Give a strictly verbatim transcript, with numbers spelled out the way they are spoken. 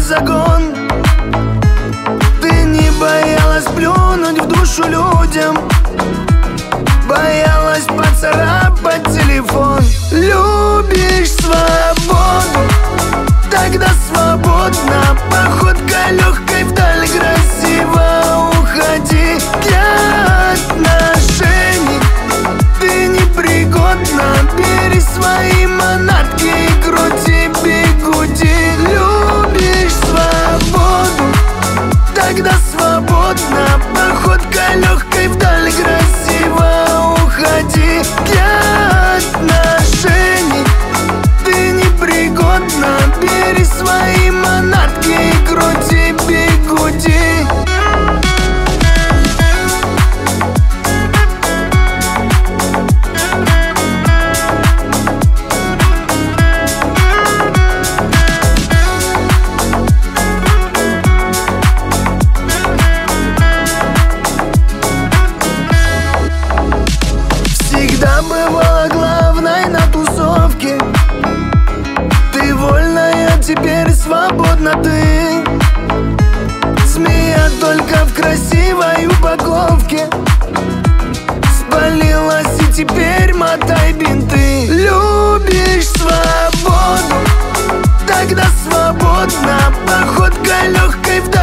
загон. Ты не боялась плюнуть в душу людям, боялась поцарапать телефон. Любишь свободу, тогда свободно. Походка легкой вдаль, красиво уходи. Для отношений ты непригодна. Бери свои манатки и крути бигуди. Любишь свободу, тогда свободно. Походка легкой вдаль, красиво уходи. Для отношений ты непригодна. Бери свои манатки и крути бигуди. Всегда бывала главной на тусовке. Ты вольная, теперь свободна ты. Змея только в красивой упаковке. Спалилась и теперь мотай бинты. Любишь свободу, тогда свободно. Походка легкой вдаль,